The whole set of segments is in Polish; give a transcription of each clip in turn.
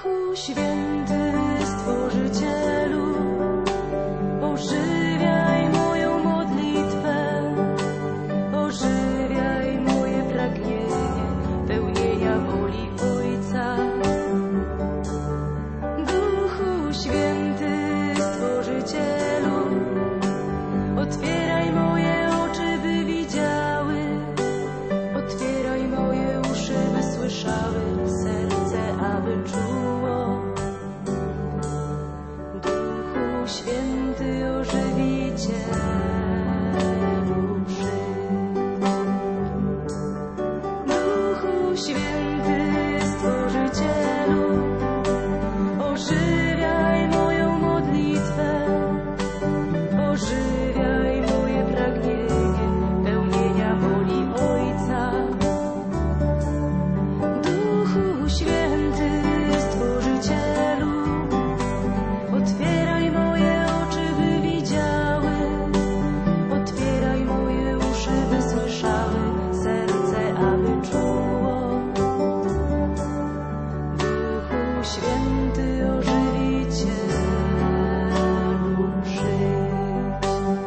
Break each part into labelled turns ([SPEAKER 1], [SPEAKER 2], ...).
[SPEAKER 1] Duchu Święty, Stworzycielu, ożywiaj moją modlitwę, ożywiaj moje pragnienie pełnienia woli Ojca. Duchu Święty, Stworzycielu, otwieraj moje oczy, by widziały, otwieraj moje uszy, by słyszały, serce, aby czuło. Duchu Święty, ożywicielu, przyjdź. Duchu Święty, Stworzycielu, ożywiaj moją modlitwę, ożywiaj moje pragnienie pełnienia woli Ojca. Duchu Święty, Stworzycielu, otwieraj moje oczy, by widziały, otwieraj moje uszy, by słyszały, serce, aby czuło. Duchu Święty, ożywicielu, przyjdź.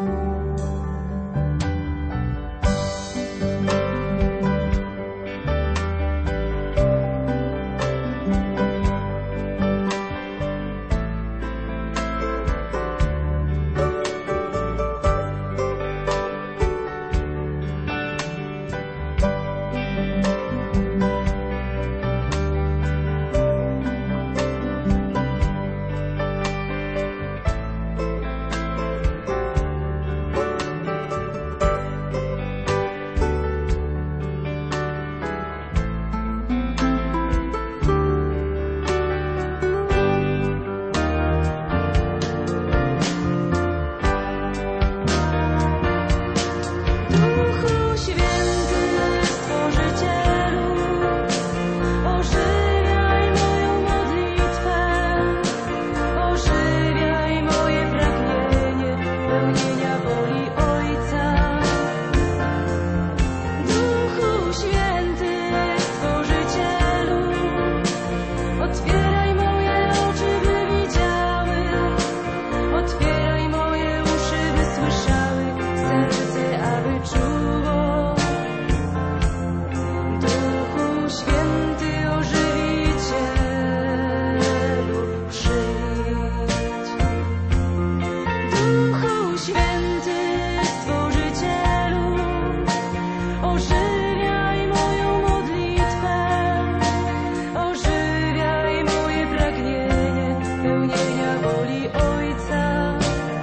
[SPEAKER 1] Duchu Święty, Stworzycielu, ożywiaj moją modlitwę, ożywiaj moje pragnienie pełnienia woli Ojca. Duchu Święty, Stworzycielu, otwieraj moje oczy, by widziały, otwieraj moje uszy, by słyszały, serce, aby czuło. Duchu Święty, ożywicielu, przyjdź. Duchu Święty, Stworzycielu, ożywiaj moją modlitwę, ożywiaj moje pragnienie pełnienia woli Ojca.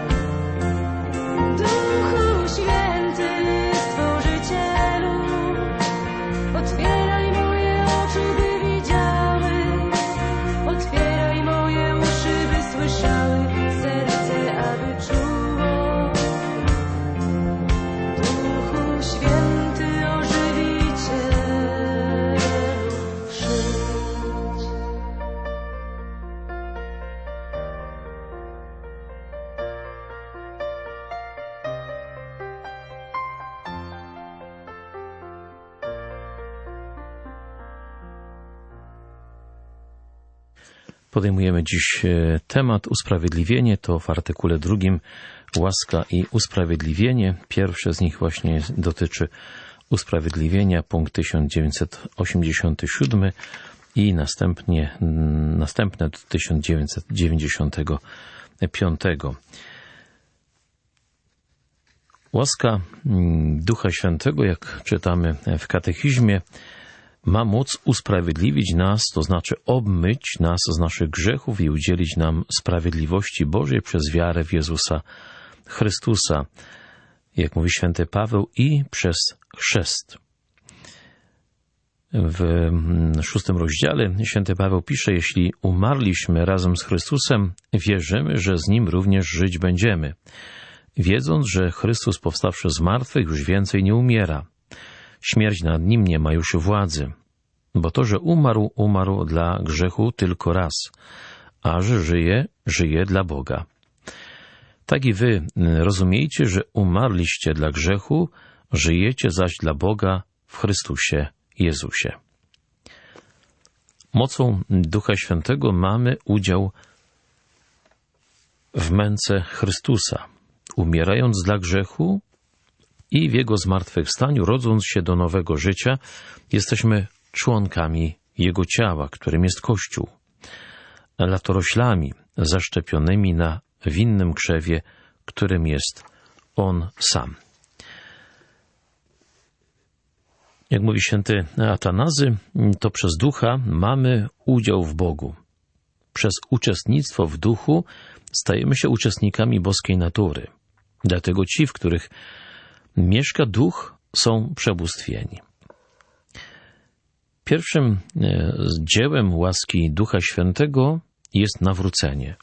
[SPEAKER 1] Duchu Święty, Stworzycielu, otwieraj moje oczy, by widziały, otwieraj moje uszy, by słyszały, serce, aby czuło. Duchu Święty, ożywicielu, przyjdź.
[SPEAKER 2] Podejmujemy dziś temat usprawiedliwienie. To w artykule 2 łaska i usprawiedliwienie. Pierwsze z nich właśnie dotyczy usprawiedliwienia, punkt 1987 i następne do 1995. Łaska Ducha Świętego, jak czytamy w katechizmie, ma moc usprawiedliwić nas, to znaczy obmyć nas z naszych grzechów i udzielić nam sprawiedliwości Bożej przez wiarę w Jezusa Chrystusa, jak mówi święty Paweł, i przez chrzest. W 6 rozdziale święty Paweł pisze: jeśli umarliśmy razem z Chrystusem, wierzymy, że z Nim również żyć będziemy, wiedząc, że Chrystus powstawszy z martwych już więcej nie umiera. Śmierć nad Nim nie ma już władzy, bo to, że umarł dla grzechu tylko raz, a że żyje dla Boga. Tak i wy rozumiejcie, że umarliście dla grzechu, żyjecie zaś dla Boga w Chrystusie Jezusie. Mocą Ducha Świętego mamy udział w męce Chrystusa, umierając dla grzechu i w Jego zmartwychwstaniu, rodząc się do nowego życia, jesteśmy członkami Jego ciała, którym jest Kościół, latoroślami zaszczepionymi na winnym krzewie, którym jest On sam. Jak mówi święty Atanazy, to przez Ducha mamy udział w Bogu. Przez uczestnictwo w Duchu stajemy się uczestnikami boskiej natury. Dlatego ci, w których mieszka Duch, są przebóstwieni. Pierwszym dziełem łaski Ducha Świętego jest nawrócenie.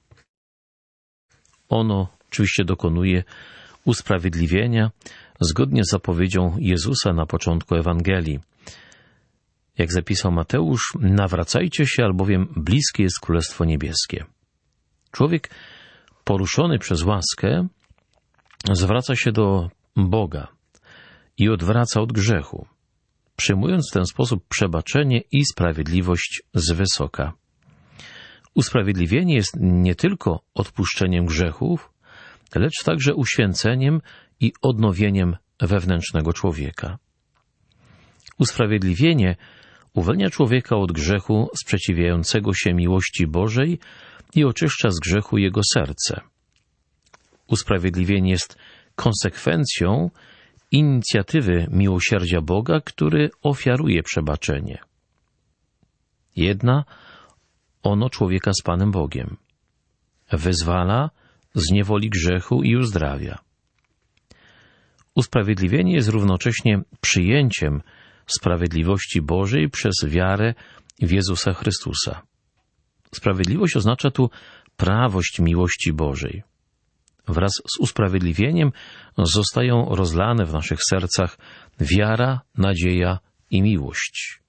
[SPEAKER 2] Ono oczywiście dokonuje usprawiedliwienia zgodnie z zapowiedzią Jezusa na początku Ewangelii. Jak zapisał Mateusz, nawracajcie się, albowiem bliskie jest Królestwo Niebieskie. Człowiek poruszony przez łaskę zwraca się do Boga i odwraca od grzechu, przyjmując w ten sposób przebaczenie i sprawiedliwość z wysoka. Usprawiedliwienie jest nie tylko odpuszczeniem grzechów, lecz także uświęceniem i odnowieniem wewnętrznego człowieka. Usprawiedliwienie uwalnia człowieka od grzechu sprzeciwiającego się miłości Bożej i oczyszcza z grzechu jego serce. Usprawiedliwienie jest konsekwencją inicjatywy miłosierdzia Boga, który ofiaruje przebaczenie. Jedna ono człowieka z Panem Bogiem. Wyzwala z niewoli grzechu i uzdrawia. Usprawiedliwienie jest równocześnie przyjęciem sprawiedliwości Bożej przez wiarę w Jezusa Chrystusa. Sprawiedliwość oznacza tu prawość miłości Bożej. Wraz z usprawiedliwieniem zostają rozlane w naszych sercach wiara, nadzieja i miłość.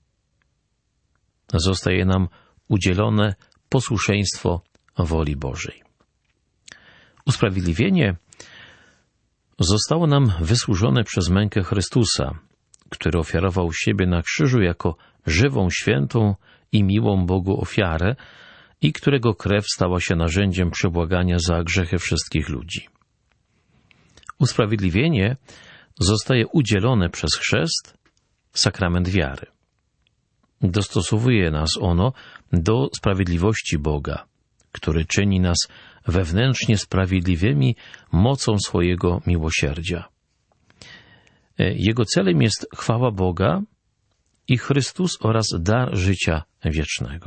[SPEAKER 2] Zostaje nam udzielone posłuszeństwo woli Bożej. Usprawiedliwienie zostało nam wysłużone przez mękę Chrystusa, który ofiarował siebie na krzyżu jako żywą, świętą i miłą Bogu ofiarę i którego krew stała się narzędziem przebłagania za grzechy wszystkich ludzi. Usprawiedliwienie zostaje udzielone przez chrzest, sakrament wiary. Dostosowuje nas ono do sprawiedliwości Boga, który czyni nas wewnętrznie sprawiedliwymi mocą swojego miłosierdzia. Jego celem jest chwała Boga i Chrystus oraz dar życia wiecznego.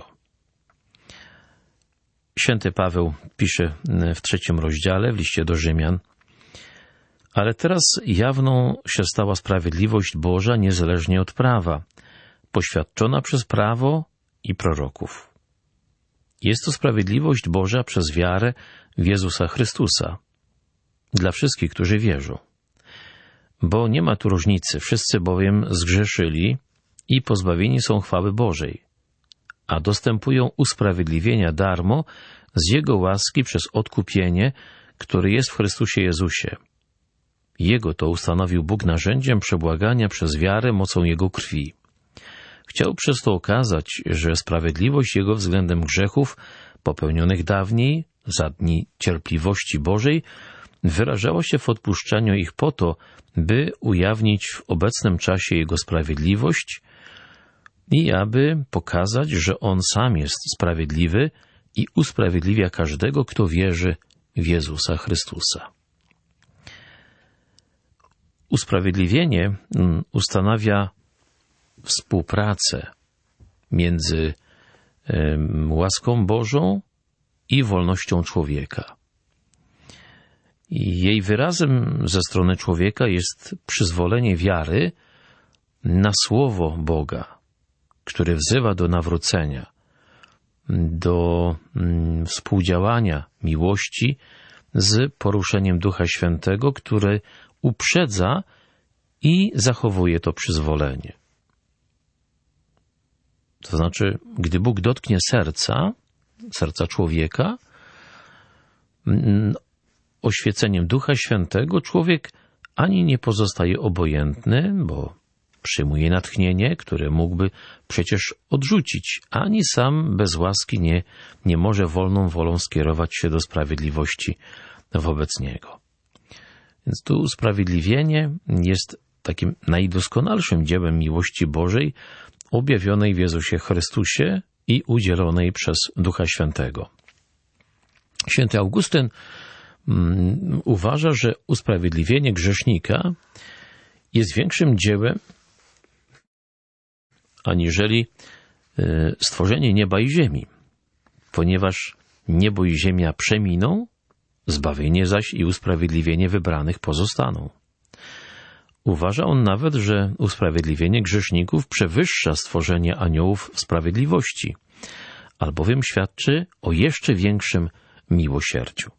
[SPEAKER 2] Święty Paweł pisze w 3 rozdziale w liście do Rzymian: ale teraz jawną się stała sprawiedliwość Boża niezależnie od prawa, poświadczona przez prawo i proroków. Jest to sprawiedliwość Boża przez wiarę w Jezusa Chrystusa, dla wszystkich, którzy wierzą. Bo nie ma tu różnicy, wszyscy bowiem zgrzeszyli i pozbawieni są chwały Bożej, a dostępują usprawiedliwienia darmo z Jego łaski przez odkupienie, które jest w Chrystusie Jezusie. Jego to ustanowił Bóg narzędziem przebłagania przez wiarę mocą Jego krwi. Chciał przez to okazać, że sprawiedliwość Jego względem grzechów popełnionych dawniej, za dni cierpliwości Bożej, wyrażała się w odpuszczaniu ich po to, by ujawnić w obecnym czasie Jego sprawiedliwość i aby pokazać, że On sam jest sprawiedliwy i usprawiedliwia każdego, kto wierzy w Jezusa Chrystusa. Usprawiedliwienie ustanawia współpracę między łaską Bożą i wolnością człowieka. I jej wyrazem ze strony człowieka jest przyzwolenie wiary na słowo Boga, które wzywa do nawrócenia, do współdziałania miłości z poruszeniem Ducha Świętego, który uprzedza i zachowuje to przyzwolenie. To znaczy, gdy Bóg dotknie serca człowieka, oświeceniem Ducha Świętego człowiek ani nie pozostaje obojętny, bo przyjmuje natchnienie, które mógłby przecież odrzucić, ani sam bez łaski nie może wolną wolą skierować się do sprawiedliwości wobec Niego. Więc tu usprawiedliwienie jest takim najdoskonalszym dziełem miłości Bożej objawionej w Jezusie Chrystusie i udzielonej przez Ducha Świętego. Święty Augustyn uważa, że usprawiedliwienie grzesznika jest większym dziełem aniżeli stworzenie nieba i ziemi, ponieważ niebo i ziemia przeminą, zbawienie zaś i usprawiedliwienie wybranych pozostaną. Uważa on nawet, że usprawiedliwienie grzeszników przewyższa stworzenie aniołów w sprawiedliwości, albowiem świadczy o jeszcze większym miłosierdziu.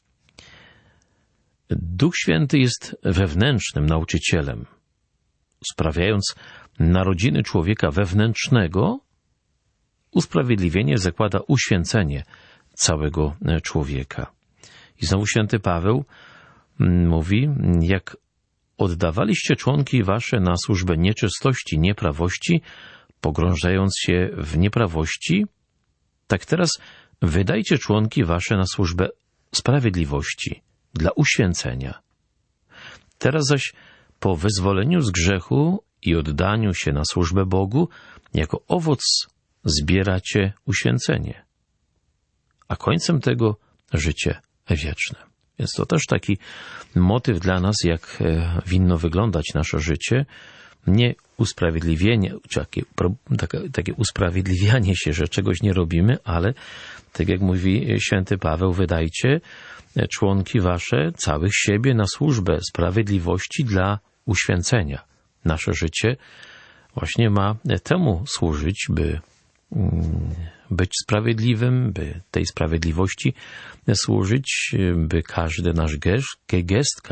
[SPEAKER 2] Duch Święty jest wewnętrznym nauczycielem. Sprawiając narodziny człowieka wewnętrznego, usprawiedliwienie zakłada uświęcenie całego człowieka. I znowu święty Paweł mówi, jak oddawaliście członki wasze na służbę nieczystości, nieprawości, pogrążając się w nieprawości, tak teraz wydajcie członki wasze na służbę sprawiedliwości, dla uświęcenia. Teraz zaś po wyzwoleniu z grzechu i oddaniu się na służbę Bogu, jako owoc zbieracie uświęcenie, a końcem tego życie wieczne. Więc to też taki motyw dla nas, jak winno wyglądać nasze życie. Nie usprawiedliwienie, czy takie usprawiedliwianie się, że czegoś nie robimy, ale tak jak mówi święty Paweł, wydajcie członki wasze, całych siebie na służbę sprawiedliwości dla uświęcenia. Nasze życie właśnie ma temu służyć, by być sprawiedliwym, by tej sprawiedliwości służyć, by każdy nasz gest,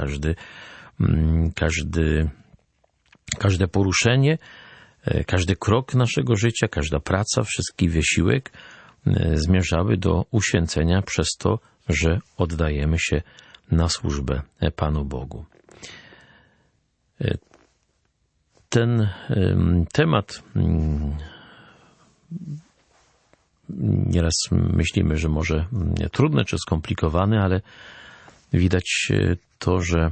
[SPEAKER 2] każde poruszenie, każdy krok naszego życia, każda praca, wszystki wysiłek zmierzały do uświęcenia przez to, że oddajemy się na służbę Panu Bogu. Ten temat nieraz myślimy, że może trudny czy skomplikowany, ale widać to, że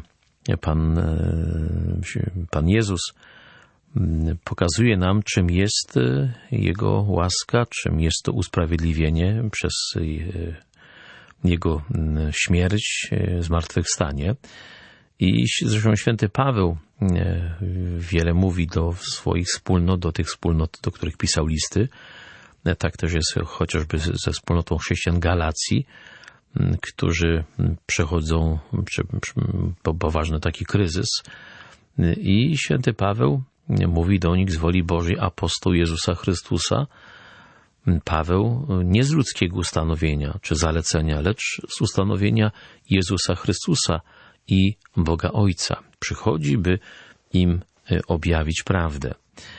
[SPEAKER 2] Pan Jezus pokazuje nam, czym jest Jego łaska, czym jest to usprawiedliwienie przez Jego śmierć, zmartwychwstanie. I zresztą święty Paweł wiele mówi do swoich wspólnot, do tych wspólnot, do których pisał listy. Tak też jest chociażby ze wspólnotą chrześcijan Galacji, którzy przechodzą poważny taki kryzys. I święty Paweł mówi do nich z woli Bożej, apostoł Jezusa Chrystusa. Paweł nie z ludzkiego ustanowienia czy zalecenia, lecz z ustanowienia Jezusa Chrystusa i Boga Ojca. Przychodzi, by im objawić prawdę.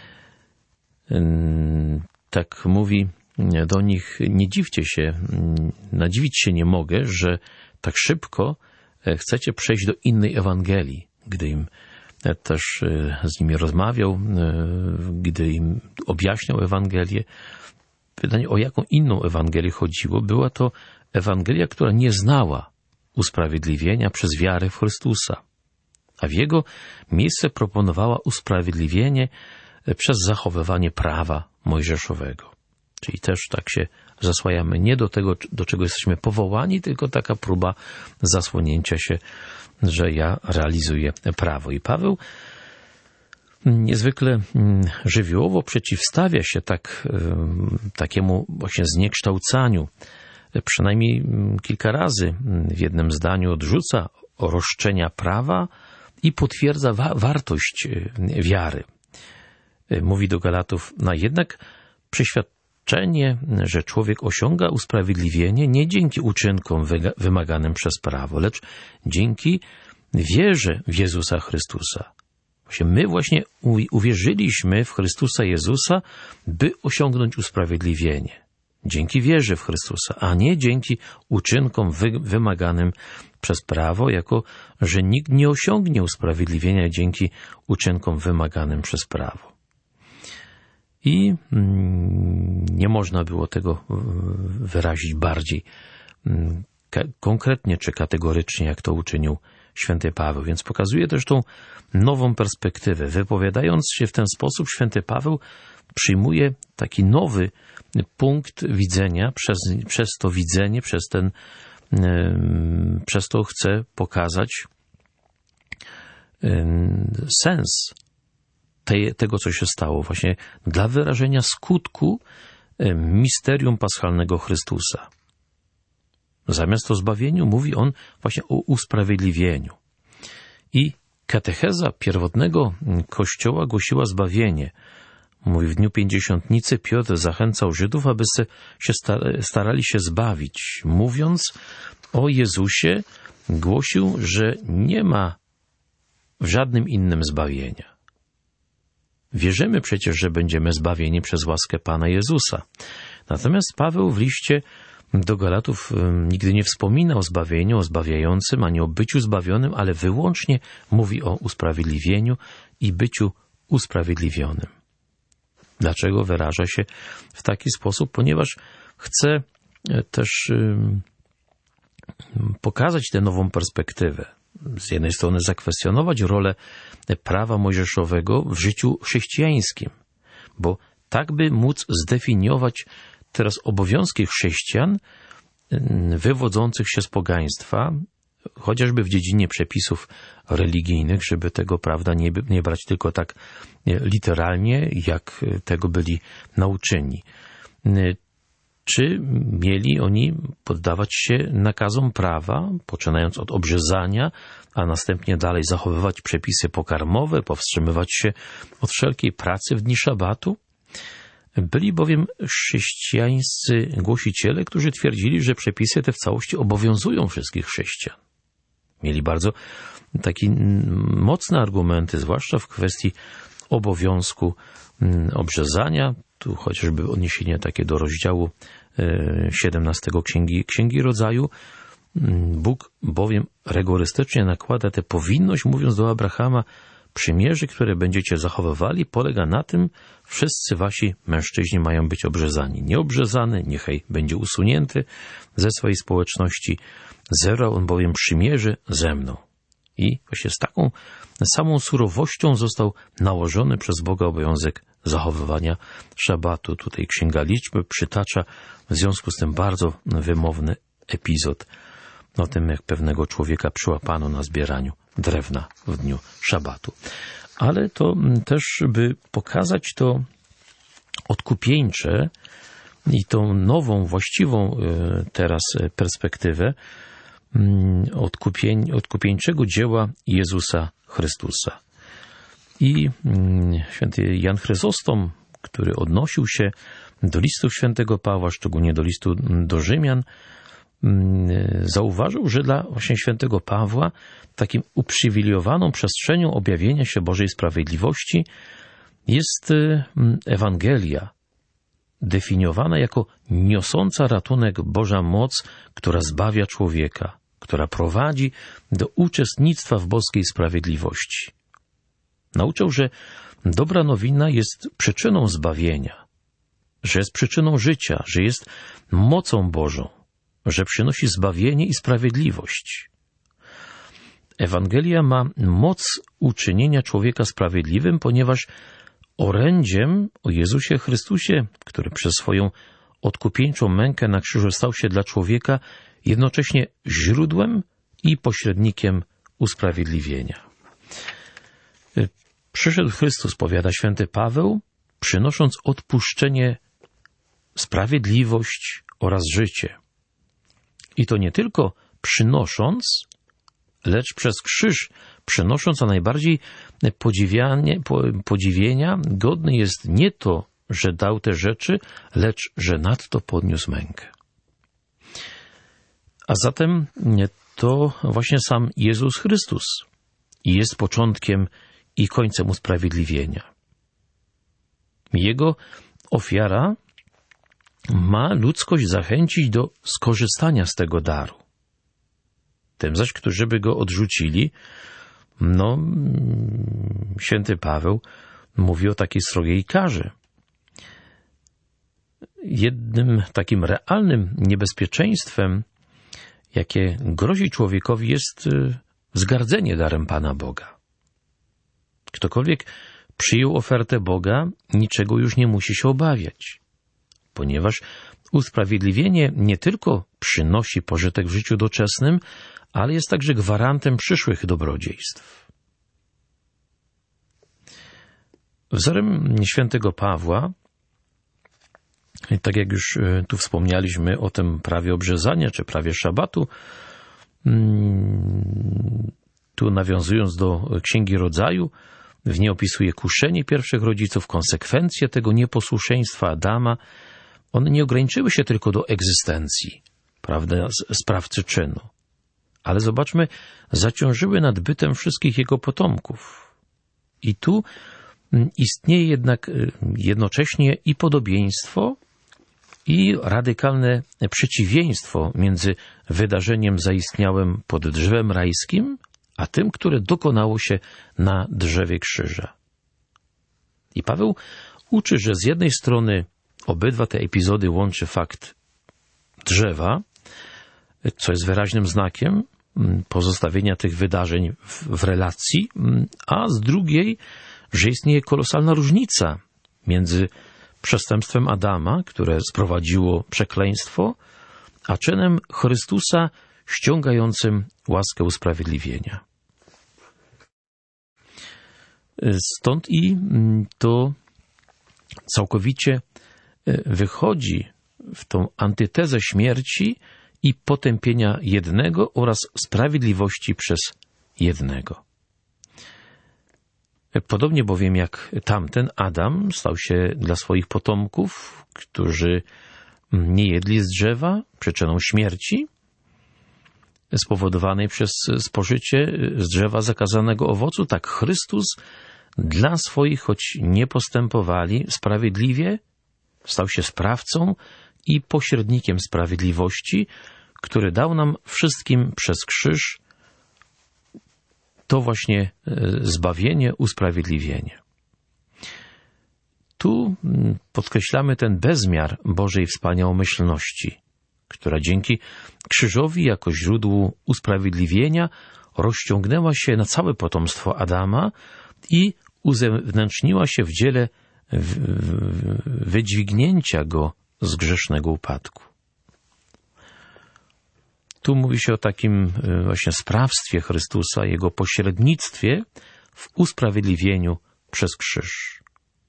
[SPEAKER 2] Tak mówi do nich, nie dziwcie się, nadziwić się nie mogę, że tak szybko chcecie przejść do innej Ewangelii. Gdy im też z nimi rozmawiał, gdy im objaśniał Ewangelię, pytanie, o jaką inną Ewangelię chodziło, była to Ewangelia, która nie znała usprawiedliwienia przez wiarę w Chrystusa, a w Jego miejsce proponowała usprawiedliwienie przez zachowywanie prawa mojżeszowego. Czyli też tak się zasłaniamy nie do tego, do czego jesteśmy powołani, tylko taka próba zasłonięcia się, że ja realizuję prawo. I Paweł niezwykle żywiołowo przeciwstawia się takiemu właśnie zniekształcaniu. Przynajmniej kilka razy w jednym zdaniu odrzuca roszczenia prawa i potwierdza wartość wiary. Mówi do Galatów, jednak przeświadczenie, że człowiek osiąga usprawiedliwienie nie dzięki uczynkom wymaganym przez prawo, lecz dzięki wierze w Jezusa Chrystusa. My właśnie uwierzyliśmy w Chrystusa Jezusa, by osiągnąć usprawiedliwienie. dzięki wierze w Chrystusa, a nie dzięki uczynkom wymaganym przez prawo, jako że nikt nie osiągnie usprawiedliwienia dzięki uczynkom wymaganym przez prawo. I nie można było tego wyrazić bardziej konkretnie czy kategorycznie, jak to uczynił święty Paweł. Więc pokazuje też tą nową perspektywę. Wypowiadając się w ten sposób, święty Paweł przyjmuje taki nowy punkt widzenia, przez to widzenie, przez to chce pokazać sens tego, co się stało, właśnie dla wyrażenia skutku misterium paschalnego Chrystusa. Zamiast o zbawieniu mówi on właśnie o usprawiedliwieniu. I katecheza pierwotnego Kościoła głosiła zbawienie. Mówi, w dniu Pięćdziesiątnicy Piotr zachęcał Żydów, aby się starali się zbawić. Mówiąc o Jezusie, głosił, że nie ma w żadnym innym zbawienia. Wierzymy przecież, że będziemy zbawieni przez łaskę Pana Jezusa. Natomiast Paweł w liście do Galatów nigdy nie wspomina o zbawieniu, o zbawiającym, ani o byciu zbawionym, ale wyłącznie mówi o usprawiedliwieniu i byciu usprawiedliwionym. Dlaczego wyraża się w taki sposób? Ponieważ chce też pokazać tę nową perspektywę. Z jednej strony zakwestionować rolę prawa mojżeszowego w życiu chrześcijańskim, bo tak by móc zdefiniować teraz obowiązki chrześcijan wywodzących się z pogaństwa, chociażby w dziedzinie przepisów religijnych, żeby tego, prawda, nie brać tylko tak literalnie, jak tego byli nauczeni. Czy mieli oni poddawać się nakazom prawa, poczynając od obrzezania, a następnie dalej zachowywać przepisy pokarmowe, powstrzymywać się od wszelkiej pracy w dni szabatu? Byli bowiem chrześcijańscy głosiciele, którzy twierdzili, że przepisy te w całości obowiązują wszystkich chrześcijan. Mieli bardzo takie mocne argumenty, zwłaszcza w kwestii obowiązku obrzezania. Tu chociażby odniesienie takie do rozdziału 17 Księgi Rodzaju. Bóg bowiem rygorystycznie nakłada tę powinność, mówiąc do Abrahama, przymierzy, które będziecie zachowywali, polega na tym, wszyscy wasi mężczyźni mają być obrzezani. Nieobrzezany, niechaj będzie usunięty ze swojej społeczności. Zerwał on bowiem przymierzy ze mną. I właśnie z taką samą surowością został nałożony przez Boga obowiązek zachowywania szabatu. Tutaj Księga Liczby przytacza w związku z tym bardzo wymowny epizod o tym, jak pewnego człowieka przyłapano na zbieraniu drewna w dniu szabatu. Ale to też, by pokazać to odkupieńcze i tą nową, właściwą teraz perspektywę odkupieńczego dzieła Jezusa Chrystusa. I święty Jan Chryzostom, który odnosił się do listów świętego Pawła, szczególnie do listu do Rzymian, zauważył, że dla właśnie świętego Pawła takim uprzywilejowaną przestrzenią objawienia się Bożej sprawiedliwości jest Ewangelia, definiowana jako niosąca ratunek Boża moc, która zbawia człowieka, która prowadzi do uczestnictwa w boskiej sprawiedliwości. Nauczał, że dobra nowina jest przyczyną zbawienia, że jest przyczyną życia, że jest mocą Bożą, że przynosi zbawienie i sprawiedliwość. Ewangelia ma moc uczynienia człowieka sprawiedliwym, ponieważ orędziem o Jezusie Chrystusie, który przez swoją odkupieńczą mękę na krzyżu stał się dla człowieka jednocześnie źródłem i pośrednikiem usprawiedliwienia. Przyszedł Chrystus, powiada święty Paweł, przynosząc odpuszczenie, sprawiedliwość oraz życie. I to nie tylko przynosząc, lecz przez krzyż przynosząc, a najbardziej podziwienia godny jest nie to, że dał te rzeczy, lecz że nadto podniósł mękę. A zatem to właśnie sam Jezus Chrystus jest początkiem i końcem usprawiedliwienia. Jego ofiara ma ludzkość zachęcić do skorzystania z tego daru. Tym zaś, którzy by go odrzucili, święty Paweł mówi o takiej srogiej karze. Jednym takim realnym niebezpieczeństwem, jakie grozi człowiekowi, jest wzgardzenie darem Pana Boga. Ktokolwiek przyjął ofertę Boga, niczego już nie musi się obawiać, ponieważ usprawiedliwienie nie tylko przynosi pożytek w życiu doczesnym, ale jest także gwarantem przyszłych dobrodziejstw. Wzorem świętego Pawła, tak jak już tu wspomnieliśmy o tym prawie obrzezania, czy prawie szabatu, tu nawiązując do Księgi Rodzaju, w niej opisuje kuszenie pierwszych rodziców, konsekwencje tego nieposłuszeństwa Adama. One nie ograniczyły się tylko do egzystencji, prawda, sprawcy czynu, ale zobaczmy, zaciążyły nad bytem wszystkich jego potomków. I tu istnieje jednak jednocześnie i podobieństwo, i radykalne przeciwieństwo między wydarzeniem zaistniałym pod drzewem rajskim, a tym, które dokonało się na drzewie krzyża. I Paweł uczy, że z jednej strony obydwa te epizody łączy fakt drzewa, co jest wyraźnym znakiem pozostawienia tych wydarzeń w relacji, a z drugiej, że istnieje kolosalna różnica między przestępstwem Adama, które sprowadziło przekleństwo, a czynem Chrystusa ściągającym łaskę usprawiedliwienia. Stąd i to całkowicie wychodzi w tą antytezę śmierci i potępienia jednego oraz sprawiedliwości przez jednego. Podobnie bowiem jak tamten Adam stał się dla swoich potomków, którzy nie jedli z drzewa, przyczyną śmierci spowodowanej przez spożycie z drzewa zakazanego owocu, tak Chrystus dla swoich, choć nie postępowali sprawiedliwie, stał się sprawcą i pośrednikiem sprawiedliwości, który dał nam wszystkim przez krzyż to właśnie zbawienie, usprawiedliwienie. Tu podkreślamy ten bezmiar Bożej wspaniałomyślności, która dzięki krzyżowi jako źródłu usprawiedliwienia rozciągnęła się na całe potomstwo Adama i uzewnętrzniła się w dziele wydźwignięcia go z grzesznego upadku. Tu mówi się o takim właśnie sprawstwie Chrystusa, Jego pośrednictwie w usprawiedliwieniu przez krzyż.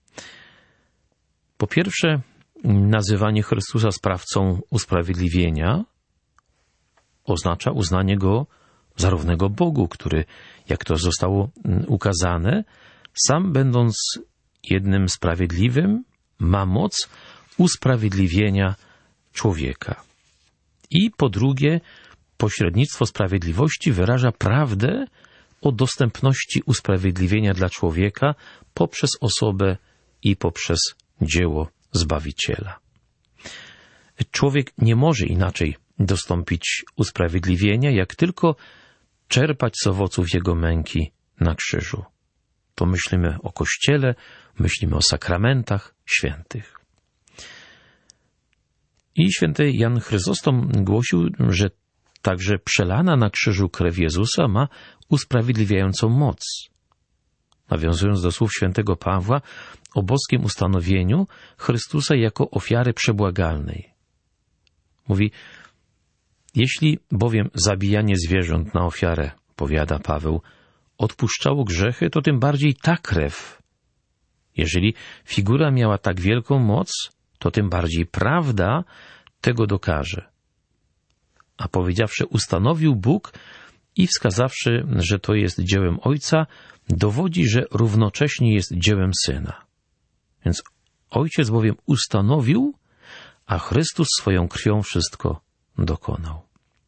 [SPEAKER 2] Po pierwsze, nazywanie Chrystusa sprawcą usprawiedliwienia oznacza uznanie Go za równego Bogu, który, jak to zostało ukazane, sam będąc jednym sprawiedliwym, ma moc usprawiedliwienia człowieka. I po drugie, pośrednictwo sprawiedliwości wyraża prawdę o dostępności usprawiedliwienia dla człowieka poprzez osobę i poprzez dzieło Zbawiciela. Człowiek nie może inaczej dostąpić usprawiedliwienia, jak tylko czerpać z owoców Jego męki na krzyżu. To myślimy o Kościele, myślimy o sakramentach świętych. I święty Jan Chryzostom głosił, że także przelana na krzyżu krew Jezusa ma usprawiedliwiającą moc. Nawiązując do słów świętego Pawła o boskim ustanowieniu Chrystusa jako ofiary przebłagalnej. Mówi, jeśli bowiem zabijanie zwierząt na ofiarę, powiada Paweł, odpuszczało grzechy, to tym bardziej ta krew. Jeżeli figura miała tak wielką moc, to tym bardziej prawda tego dokaże. A powiedziawszy, ustanowił Bóg i wskazawszy, że to jest dziełem Ojca, dowodzi, że równocześnie jest dziełem Syna. Więc Ojciec bowiem ustanowił, a Chrystus swoją krwią wszystko dokonał.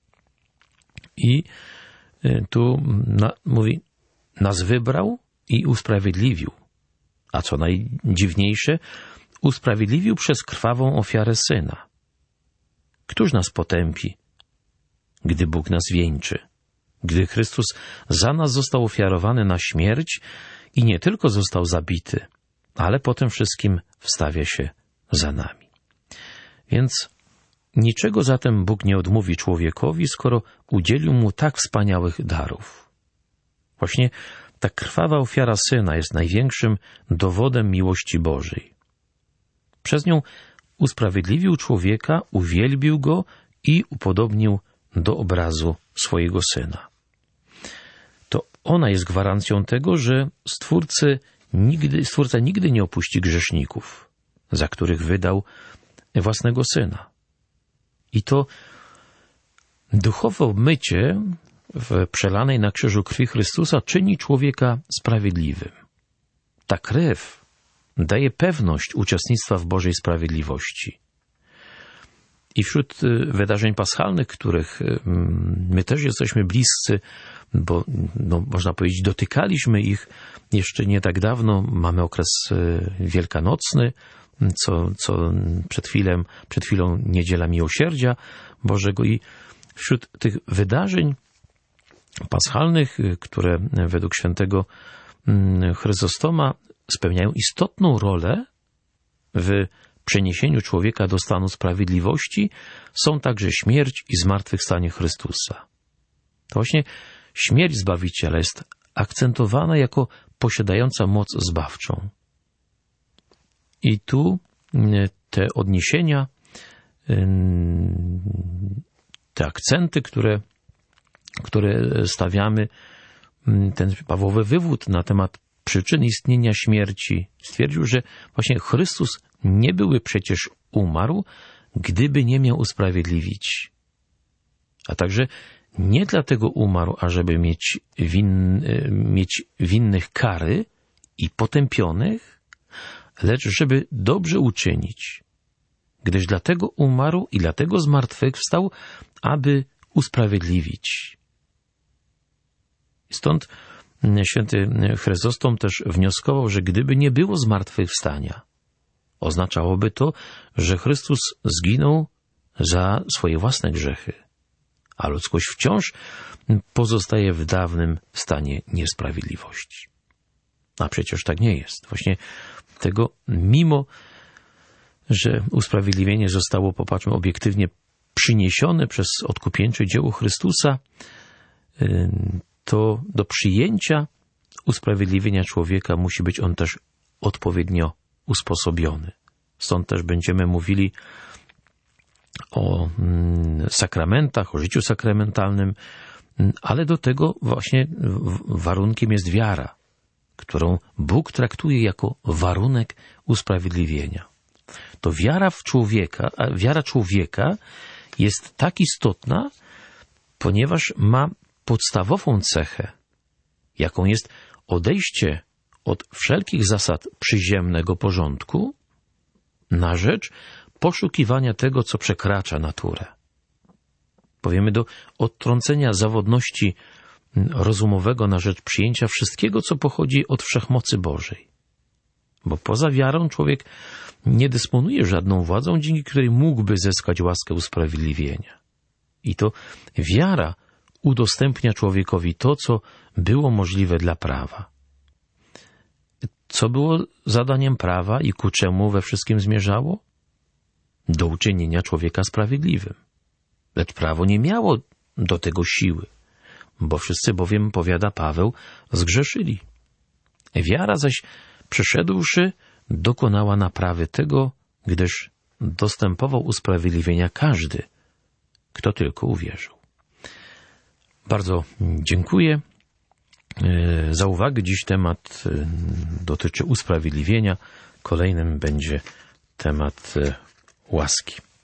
[SPEAKER 2] I tu mówi, nas wybrał i usprawiedliwił. A co najdziwniejsze, usprawiedliwił przez krwawą ofiarę Syna. Któż nas potępi, gdy Bóg nas wieńczy? Gdy Chrystus za nas został ofiarowany na śmierć i nie tylko został zabity, ale potem wszystkim wstawia się za nami. Więc niczego zatem Bóg nie odmówi człowiekowi, skoro udzielił mu tak wspaniałych darów. Właśnie ta krwawa ofiara Syna jest największym dowodem miłości Bożej. Przez nią usprawiedliwił człowieka, uwielbił go i upodobnił do obrazu swojego Syna. To ona jest gwarancją tego, że Stwórca nigdy nie opuści grzeszników, za których wydał własnego Syna. I to duchowe obmycie w przelanej na krzyżu krwi Chrystusa czyni człowieka sprawiedliwym. Ta krew daje pewność uczestnictwa w Bożej sprawiedliwości. I wśród wydarzeń paschalnych, których my też jesteśmy bliscy, bo można powiedzieć, dotykaliśmy ich jeszcze nie tak dawno, mamy okres wielkanocny, co przed chwilą Niedziela Miłosierdzia Bożego, i wśród tych wydarzeń paschalnych, które według świętego Chryzostoma spełniają istotną rolę w przeniesieniu człowieka do stanu sprawiedliwości, są także śmierć i zmartwychwstanie Chrystusa. To właśnie śmierć Zbawiciela jest akcentowana jako posiadająca moc zbawczą. I tu te odniesienia, te akcenty, które stawiamy, ten Pawłowy wywód na temat przyczyn istnienia śmierci, stwierdził, że właśnie Chrystus nie byłby przecież umarł, gdyby nie miał usprawiedliwić. A także nie dlatego umarł, ażeby mieć winnych kary i potępionych, lecz żeby dobrze uczynić. Gdyż dlatego umarł i dlatego zmartwychwstał, aby usprawiedliwić. Stąd święty Chryzostom też wnioskował, że gdyby nie było zmartwychwstania, oznaczałoby to, że Chrystus zginął za swoje własne grzechy, a ludzkość wciąż pozostaje w dawnym stanie niesprawiedliwości. A przecież tak nie jest. Właśnie tego, mimo że usprawiedliwienie zostało, popatrzmy, obiektywnie przyniesione przez odkupieńcze dzieło Chrystusa, to do przyjęcia usprawiedliwienia człowieka musi być on też odpowiednio usposobiony. Stąd też będziemy mówili o sakramentach, o życiu sakramentalnym, ale do tego właśnie warunkiem jest wiara, którą Bóg traktuje jako warunek usprawiedliwienia. To wiara człowieka jest tak istotna, ponieważ ma podstawową cechę, jaką jest odejście od wszelkich zasad przyziemnego porządku na rzecz poszukiwania tego, co przekracza naturę. Powiemy, do odtrącenia zawodności rozumowego na rzecz przyjęcia wszystkiego, co pochodzi od wszechmocy Bożej. Bo poza wiarą człowiek nie dysponuje żadną władzą, dzięki której mógłby zyskać łaskę usprawiedliwienia. I to wiara udostępnia człowiekowi to, co było możliwe dla prawa. Co było zadaniem prawa i ku czemu we wszystkim zmierzało? Do uczynienia człowieka sprawiedliwym. Lecz prawo nie miało do tego siły, bo wszyscy bowiem, powiada Paweł, zgrzeszyli. Wiara zaś, przyszedłszy, dokonała naprawy tego, gdyż dostępował usprawiedliwienia każdy, kto tylko uwierzył. Bardzo dziękuję za uwagę. Dziś temat dotyczy usprawiedliwienia. Kolejnym będzie temat łaski.